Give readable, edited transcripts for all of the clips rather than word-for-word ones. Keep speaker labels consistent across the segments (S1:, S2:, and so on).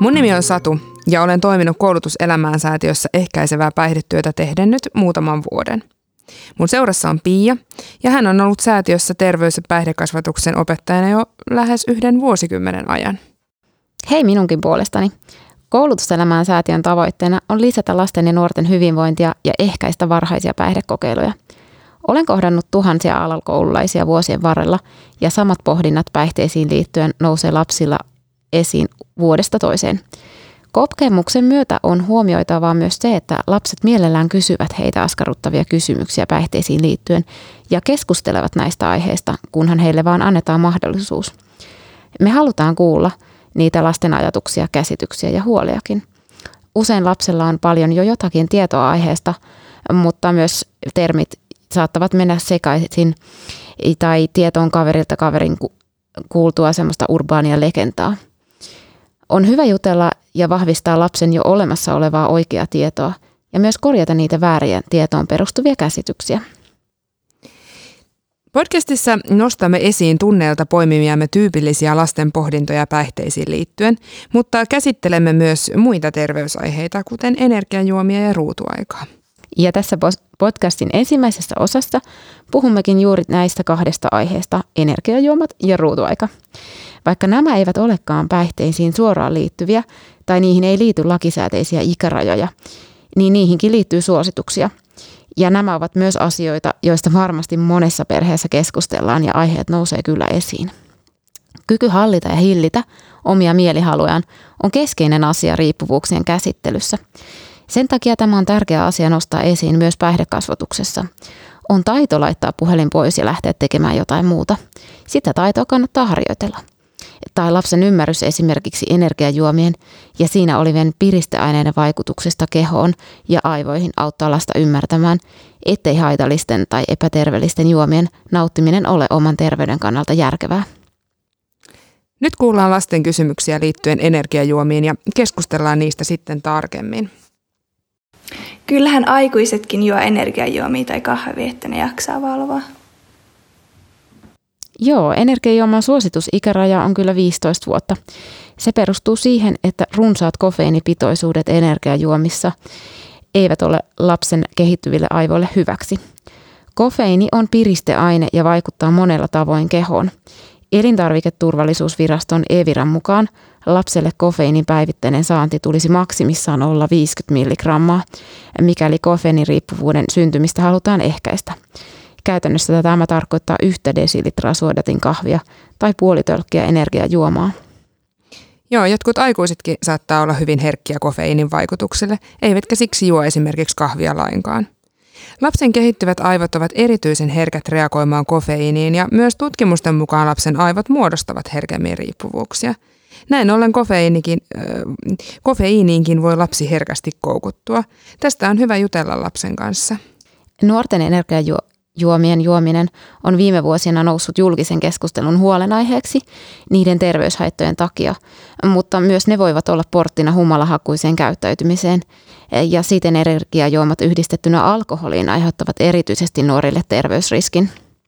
S1: Mun nimi on Satu ja olen toiminut Koulutuselämään säätiössä ehkäisevää päihdetyötä tehden nyt muutaman vuoden. Mun seurassa on Pia ja hän on ollut säätiössä terveys- ja päihdekasvatuksen opettajana jo lähes 1 vuosikymmenen ajan.
S2: Hei minunkin puolestani. Koulutuselämään säätiön tavoitteena on lisätä lasten ja nuorten hyvinvointia ja ehkäistä varhaisia päihdekokeiluja. Olen kohdannut tuhansia alakoululaisia vuosien varrella ja samat pohdinnat päihteisiin liittyen nousee lapsilla esiin vuodesta toiseen. Kokemuksen myötä on huomioitavaa myös se, että lapset mielellään kysyvät heitä askarruttavia kysymyksiä päihteisiin liittyen ja keskustelevat näistä aiheista, kunhan heille vaan annetaan mahdollisuus. Me halutaan kuulla niitä lasten ajatuksia, käsityksiä ja huoliakin. Usein lapsella on paljon jo jotakin tietoa aiheesta, mutta myös termit saattavat mennä sekaisin tai tietoon kaverilta kaverin kuultua semmoista urbaania legendaa. On hyvä jutella ja vahvistaa lapsen jo olemassa olevaa oikeaa tietoa ja myös korjata niitä vääriä tietoon perustuvia käsityksiä.
S1: Podcastissa nostamme esiin tunneilta poimimiamme tyypillisiä lasten pohdintoja päihteisiin liittyen, mutta käsittelemme myös muita terveysaiheita, kuten energiajuomia ja ruutuaikaa.
S2: Ja tässä podcastin ensimmäisessä osassa puhummekin juuri näistä 2 aiheesta, energiajuomat ja ruutuaika. Vaikka nämä eivät olekaan päihteisiin suoraan liittyviä tai niihin ei liity lakisääteisiä ikärajoja, niin niihinkin liittyy suosituksia. Ja nämä ovat myös asioita, joista varmasti monessa perheessä keskustellaan ja aiheet nousee kyllä esiin. Kyky hallita ja hillitä omia mielihalujaan on keskeinen asia riippuvuuksien käsittelyssä. Sen takia tämä on tärkeä asia nostaa esiin myös päihdekasvatuksessa. On taito laittaa puhelin pois ja lähteä tekemään jotain muuta. Sitä taitoa kannattaa harjoitella. Tai lapsen ymmärrys esimerkiksi energiajuomien ja siinä olevien piristeaineiden vaikutuksesta kehoon ja aivoihin auttaa lasta ymmärtämään, ettei haitallisten tai epäterveellisten juomien nauttiminen ole oman terveyden kannalta järkevää.
S1: Nyt kuullaan lasten kysymyksiä liittyen energiajuomiin ja keskustellaan niistä sitten tarkemmin.
S3: Kyllähän aikuisetkin juo energiajuomia tai kahvia, että ne jaksaa valvoa.
S2: Joo, energiajuoman suositusikäraja on kyllä 15 vuotta. Se perustuu siihen, että runsaat kofeiinipitoisuudet energiajuomissa eivät ole lapsen kehittyville aivoille hyväksi. Kofeiini on piristeaine ja vaikuttaa monella tavoin kehoon. Elintarviketurvallisuusviraston EVIRAn mukaan lapselle kofeiinin päivittäinen saanti tulisi maksimissaan olla 50 milligrammaa, mikäli kofeiiniriippuvuuden syntymistä halutaan ehkäistä. Käytännössä tämä tarkoittaa 1 desilitraa suodatin kahvia tai puoli tölkkiä energiajuomaa.
S1: Joo, jotkut aikuisetkin saattaa olla hyvin herkkiä kofeiinin vaikutukselle, eivätkä siksi juo esimerkiksi kahvia lainkaan. Lapsen kehittyvät aivot ovat erityisen herkät reagoimaan kofeiiniin ja myös tutkimusten mukaan lapsen aivot muodostavat herkemmin riippuvuuksia. Näin ollen kofeiiniinkin voi lapsi herkästi koukuttua. Tästä on hyvä jutella lapsen kanssa.
S2: Nuorten energiajuomien juominen on viime vuosina noussut julkisen keskustelun huolenaiheeksi niiden terveyshaittojen takia, mutta myös ne voivat olla porttina humalahakuiseen käyttäytymiseen ja siten energiajuomat yhdistettynä alkoholiin aiheuttavat erityisesti nuorille terveysriskin.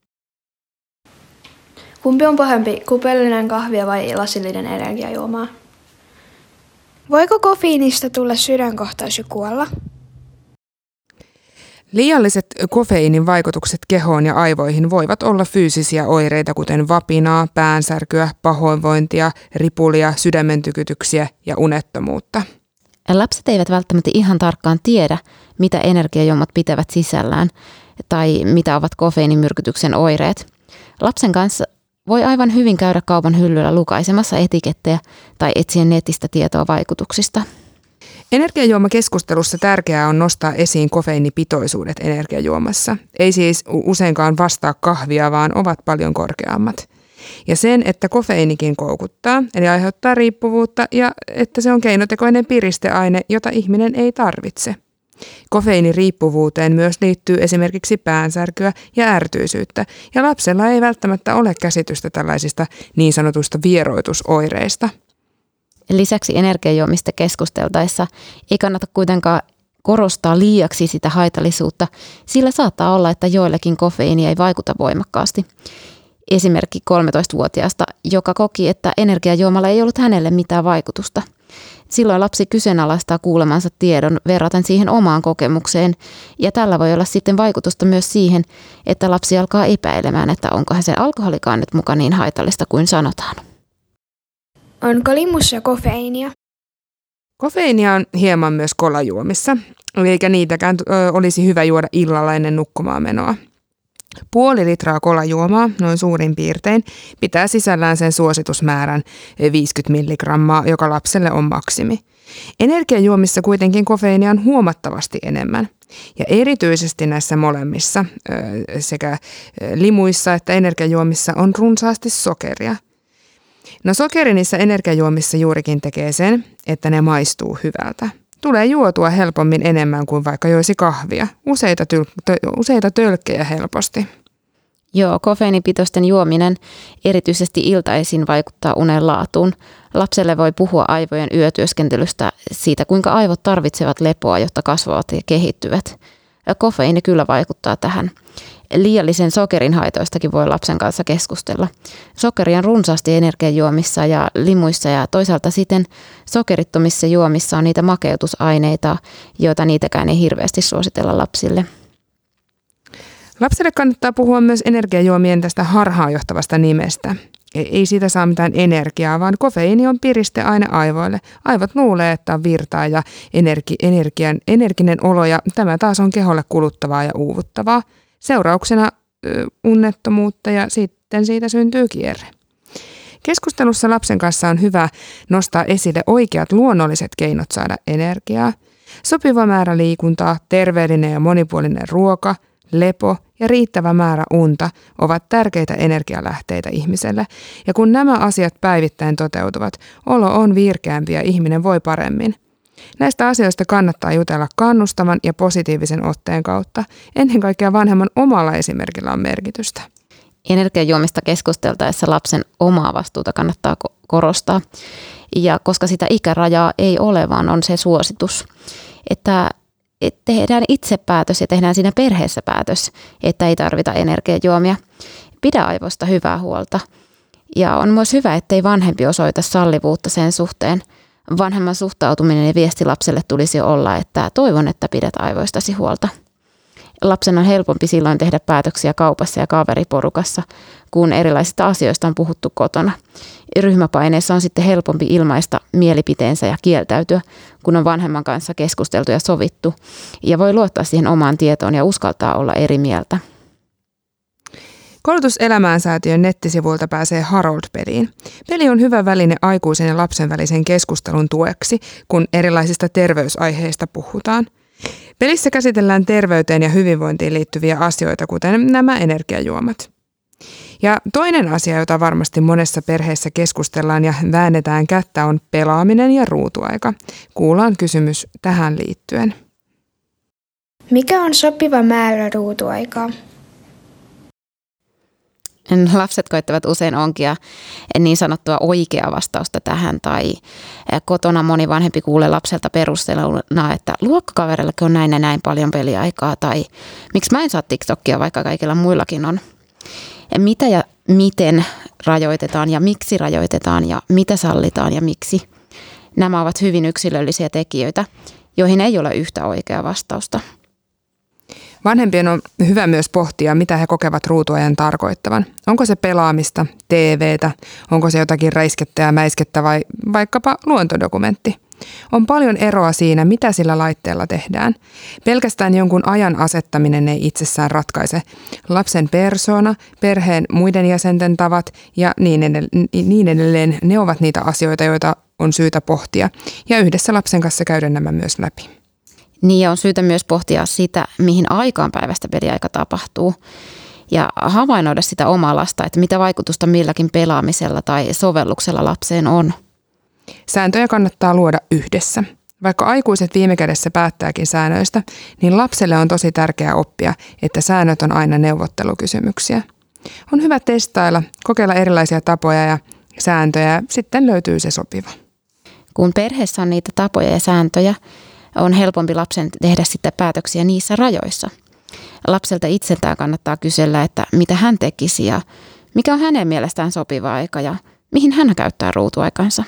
S3: Kumpi on pahempi, kupellinen kahvia vai lasillinen energiajuomaa? Voiko kofeiinista tulla sydänkohtaus ja kuolla?
S1: Liialliset kofeiinin vaikutukset kehoon ja aivoihin voivat olla fyysisiä oireita, kuten vapinaa, päänsärkyä, pahoinvointia, ripulia, sydämen tykytyksiä ja unettomuutta.
S2: Lapset eivät välttämättä ihan tarkkaan tiedä, mitä energiajuomat pitävät sisällään tai mitä ovat kofeiinimyrkytyksen oireet. Lapsen kanssa voi aivan hyvin käydä kaupan hyllyllä lukaisemassa etikettejä tai etsiä netistä tietoa vaikutuksista.
S1: Energiajuomakeskustelussa tärkeää on nostaa esiin kofeiinipitoisuudet energiajuomassa. Ei siis useinkaan vastaa kahvia, vaan ovat paljon korkeammat. Ja sen, että kofeiinikin koukuttaa, eli aiheuttaa riippuvuutta, ja että se on keinotekoinen piristeaine, jota ihminen ei tarvitse. Kofeiiniriippuvuuteen myös liittyy esimerkiksi päänsärkyä ja ärtyisyyttä, ja lapsella ei välttämättä ole käsitystä tällaisista niin sanotuista vieroitusoireista.
S2: Lisäksi energiajuomista keskusteltaessa ei kannata kuitenkaan korostaa liiaksi sitä haitallisuutta, sillä saattaa olla, että joillekin kofeiini ei vaikuta voimakkaasti. Esimerkki 13-vuotiaasta, joka koki, että energiajuomalla ei ollut hänelle mitään vaikutusta. Silloin lapsi kyseenalaistaa kuulemansa tiedon verraten siihen omaan kokemukseen, ja tällä voi olla sitten vaikutusta myös siihen, että lapsi alkaa epäilemään, että onkohan se alkoholikaan nyt muka niin haitallista kuin sanotaan.
S3: Onko limussa kofeiinia?
S1: Kofeiinia on hieman myös kolajuomissa, eikä niitäkään olisi hyvä juoda illalla ennen nukkumaan menoa. 0,5 litraa kolajuomaa, noin suurin piirtein, pitää sisällään sen suositusmäärän 50 milligrammaa, joka lapselle on maksimi. Energiajuomissa kuitenkin kofeiinia on huomattavasti enemmän. Ja erityisesti näissä molemmissa, sekä limuissa että energiajuomissa, on runsaasti sokeria. No sokeri niissä energiajuomissa juurikin tekee sen, että ne maistuu hyvältä. Tulee juotua helpommin enemmän kuin vaikka joisi kahvia. Useita tölkkejä helposti.
S2: Joo, kofeiinipitoisten juominen erityisesti iltaisin vaikuttaa unen laatuun. Lapselle voi puhua aivojen yötyöskentelystä, siitä kuinka aivot tarvitsevat lepoa, jotta kasvavat ja kehittyvät. Kofeiini kyllä vaikuttaa tähän. Liiallisen sokerin haitoistakin voi lapsen kanssa keskustella. Sokeri on runsaasti energiajuomissa ja limuissa, ja toisaalta sitten sokerittomissa juomissa on niitä makeutusaineita, joita niitäkään ei hirveästi suositella lapsille.
S1: Lapselle kannattaa puhua myös energiajuomien tästä harhaanjohtavasta nimestä. Ei siitä saa mitään energiaa, vaan kofeiini on piristeaine aivoille. Aivot luulee, että on virtaa ja energinen olo, ja tämä taas on keholle kuluttavaa ja uuvuttavaa. Seurauksena unettomuutta, ja sitten siitä syntyy kierre. Keskustelussa lapsen kanssa on hyvä nostaa esille oikeat luonnolliset keinot saada energiaa. Sopiva määrä liikuntaa, terveellinen ja monipuolinen ruoka, lepo ja riittävä määrä unta ovat tärkeitä energialähteitä ihmiselle. Ja kun nämä asiat päivittäin toteutuvat, olo on virkeämpi ja ihminen voi paremmin. Näistä asioista kannattaa jutella kannustavan ja positiivisen otteen kautta. Ennen kaikkea vanhemman omalla esimerkillä on merkitystä.
S2: Energiajuomista keskusteltaessa lapsen omaa vastuuta kannattaa korostaa. Ja koska sitä ikärajaa ei ole, vaan on se suositus, että tehdään itse päätös ja tehdään siinä perheessä päätös, että ei tarvita energiajuomia. Pidä aivoista hyvää huolta. Ja on myös hyvä, ettei vanhempi osoita sallivuutta sen suhteen. Vanhemman suhtautuminen ja viesti lapselle tulisi olla, että toivon, että pidät aivoistasi huolta. Lapsen on helpompi silloin tehdä päätöksiä kaupassa ja kaveriporukassa, kun erilaisista asioista on puhuttu kotona. Ryhmäpaineessa on sitten helpompi ilmaista mielipiteensä ja kieltäytyä, kun on vanhemman kanssa keskusteltu ja sovittu, ja voi luottaa siihen omaan tietoon ja uskaltaa olla eri mieltä.
S1: Koulutus Elämään-säätiön nettisivuilta pääsee Harold-peliin. Peli on hyvä väline aikuisen ja lapsen välisen keskustelun tueksi, kun erilaisista terveysaiheista puhutaan. Pelissä käsitellään terveyteen ja hyvinvointiin liittyviä asioita, kuten nämä energiajuomat. Ja toinen asia, jota varmasti monessa perheessä keskustellaan ja väännetään kättä, on pelaaminen ja ruutuaika. Kuullaan kysymys tähän liittyen.
S3: Mikä on sopiva määrä ruutuaikaa?
S2: Lapset koittavat usein onkia niin sanottua oikeaa vastausta tähän, tai kotona moni vanhempi kuulee lapselta perusteluna, että luokkakaverellakin on näin ja näin paljon peliaikaa, tai miksi mä en saa TikTokia, vaikka kaikilla muillakin on. Mitä ja miten rajoitetaan ja miksi rajoitetaan ja mitä sallitaan ja miksi. Nämä ovat hyvin yksilöllisiä tekijöitä, joihin ei ole yhtä oikeaa vastausta.
S1: Vanhempien on hyvä myös pohtia, mitä he kokevat ruutuajan tarkoittavan. Onko se pelaamista, TVtä, onko se jotakin räiskettä ja mäiskettä vai vaikkapa luontodokumentti. On paljon eroa siinä, mitä sillä laitteella tehdään. Pelkästään jonkun ajan asettaminen ei itsessään ratkaise. Lapsen persoona, perheen muiden jäsenten tavat ja niin edelleen, ne ovat niitä asioita, joita on syytä pohtia ja yhdessä lapsen kanssa käydä nämä myös läpi.
S2: Niin, ja on syytä myös pohtia sitä, mihin aikaan päivästä peliaika tapahtuu, ja havainnoida sitä omaa lasta, että mitä vaikutusta milläkin pelaamisella tai sovelluksella lapseen on.
S1: Sääntöjä kannattaa luoda yhdessä. Vaikka aikuiset viime kädessä päättääkin säännöistä, niin lapselle on tosi tärkeää oppia, että säännöt on aina neuvottelukysymyksiä. On hyvä testailla, kokeilla erilaisia tapoja ja sääntöjä, ja sitten löytyy se sopiva.
S2: Kun perheessä on niitä tapoja ja sääntöjä, on helpompi lapsen tehdä sitten päätöksiä niissä rajoissa. Lapselta itseltään kannattaa kysellä, että mitä hän tekisi ja mikä on hänen mielestään sopiva aika ja mihin hän käyttää ruutuaikansa.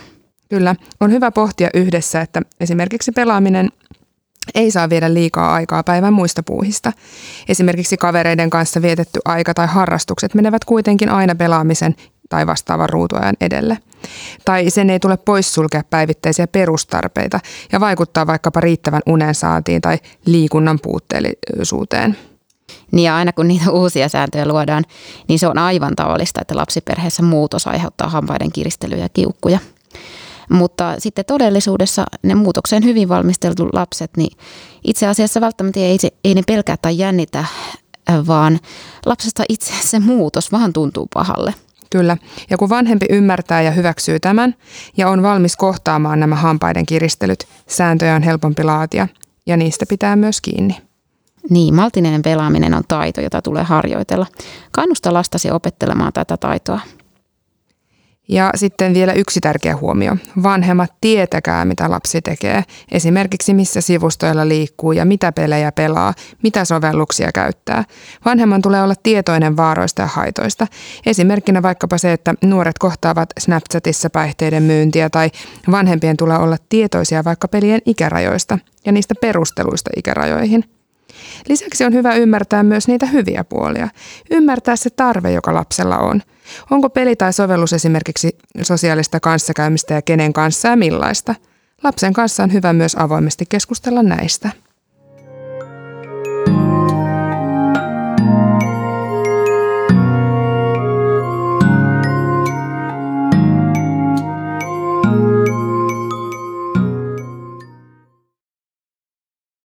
S1: Kyllä, on hyvä pohtia yhdessä, että esimerkiksi pelaaminen ei saa viedä liikaa aikaa päivän muista puuhista. Esimerkiksi kavereiden kanssa vietetty aika tai harrastukset menevät kuitenkin aina pelaamisen tai vastaavan ruutuajan edelle. Tai sen ei tule poissulkea päivittäisiä perustarpeita ja vaikuttaa vaikkapa riittävän unen saantiin tai liikunnan puutteellisuuteen.
S2: Niin ja aina kun niitä uusia sääntöjä luodaan, niin se on aivan tavallista, että lapsiperheessä muutos aiheuttaa hampaiden kiristelyä ja kiukkuja. Mutta sitten todellisuudessa ne muutokseen hyvin valmisteltu lapset, niin itse asiassa välttämättä ei ne pelkää tai jännitä, vaan lapsesta itse se muutos vaan tuntuu pahalle.
S1: Kyllä, ja kun vanhempi ymmärtää ja hyväksyy tämän ja on valmis kohtaamaan nämä hampaiden kiristelyt, sääntöjä on helpompi laatia ja niistä pitää myös kiinni.
S2: Niin, maltillinen pelaaminen on taito, jota tulee harjoitella. Kannusta lastasi opettelemaan tätä taitoa.
S1: Ja sitten vielä yksi tärkeä huomio. Vanhemmat tietäkää, mitä lapsi tekee. Esimerkiksi missä sivustoilla liikkuu ja mitä pelejä pelaa, mitä sovelluksia käyttää. Vanhemman tulee olla tietoinen vaaroista ja haitoista. Esimerkkinä vaikkapa se, että nuoret kohtaavat Snapchatissa päihteiden myyntiä tai vanhempien tulee olla tietoisia vaikka pelien ikärajoista ja niistä perusteluista ikärajoihin. Lisäksi on hyvä ymmärtää myös niitä hyviä puolia. Ymmärtää se tarve, joka lapsella on. Onko peli tai sovellus esimerkiksi sosiaalista kanssakäymistä ja kenen kanssa ja millaista? Lapsen kanssa on hyvä myös avoimesti keskustella näistä.